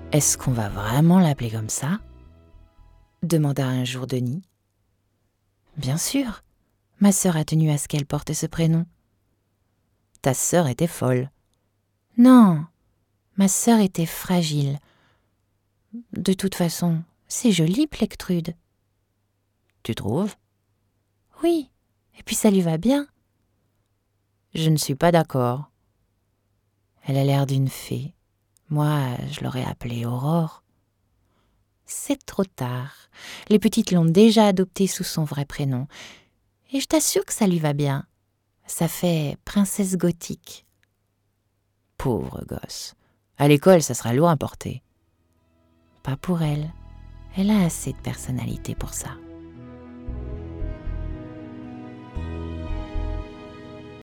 Est-ce qu'on va vraiment l'appeler comme ça ? Demanda un jour Denis. Bien sûr, ma sœur a tenu à ce qu'elle porte ce prénom. Ta sœur était folle. Non, ma sœur était fragile. De toute façon, c'est joli, Plectrude. Tu trouves ? Oui, et puis ça lui va bien. Je ne suis pas d'accord. Elle a l'air d'une fée. Moi, je l'aurais appelée Aurore. C'est trop tard. Les petites l'ont déjà adoptée sous son vrai prénom. Et je t'assure que ça lui va bien. Ça fait princesse gothique. Pauvre gosse. À l'école, ça sera lourd à porter. Pas pour elle. Elle a assez de personnalité pour ça.